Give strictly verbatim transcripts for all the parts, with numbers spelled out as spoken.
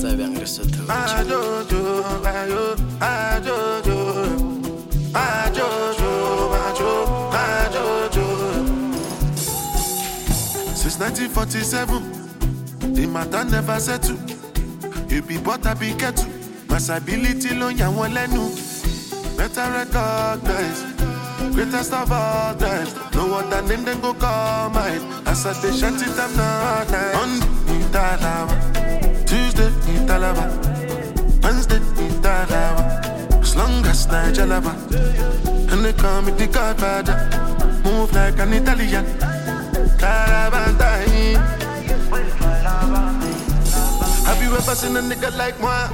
Sabe ang risotto. Ajojo, ayo, ajojo, ajojo, ajo, ajojo. Since nineteen forty-seven, the matter never settle. You be but I be kettle. Massability lo yan lenu. Better recognize, greatest of all times. No other name then go call mine. As I say shut it up now night. Monday in Talawa, Tuesday in Talawa, Wednesday in Talawa. As long as Nigelaba, and they call me the Godfather. Move like an Italian. Carabandai. Have you ever seen a nigga like moi?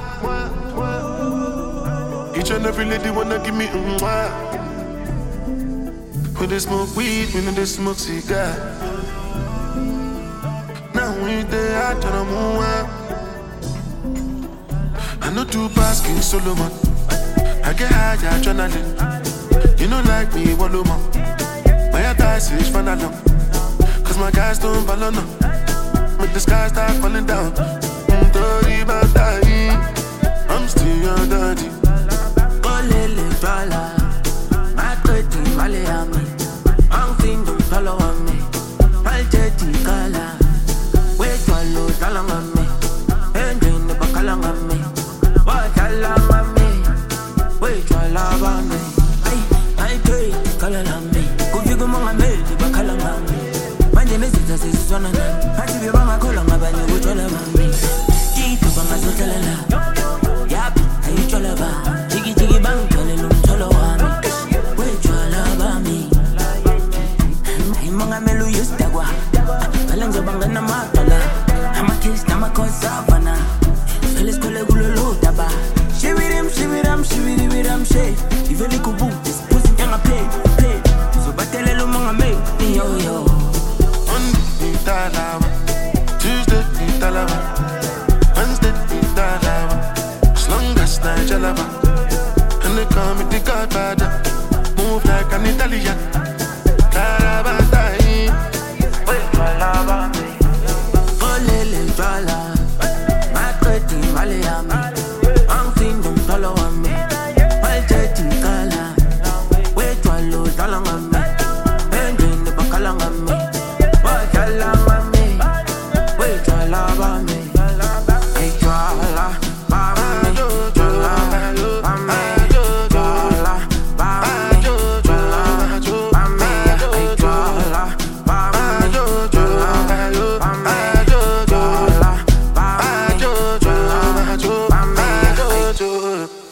Each and every lady wanna give me mm mwah. When they smoke weed, when they smoke cigar. Now we there, I turn on move. I know two pass King Solomon. I get high, adrenaline. You know like me, Waloma. My advice is fun along. Cause my guys don't follow no. Make the sky start falling down. I'm still your daddy. Olele twala, makweti maleami. Ang findo tolo ame, palcheti kala. Wetwalo talangame, endine bakalangame. Watalangame, wetwala bame. Ay, ay kwe kalalame, kufiku mangame bakalangame. Manje mesita siswana na, hati biba makola ngabanye wetwala bame. Jitu banga sotelala, yap, ay chola ba. And they call me the Godfather. Move like an Italian. Carabandai. Olele twala, makweti maleami. Ang findo tolo ame, palcheti kala. Wetwalo talangame, endine bakalangame. Watalangame, wetwala bame. Ay twala bame, twala bame, twala bame, twala bame. Ay twala bame, twala bame, twala bame, twala bame.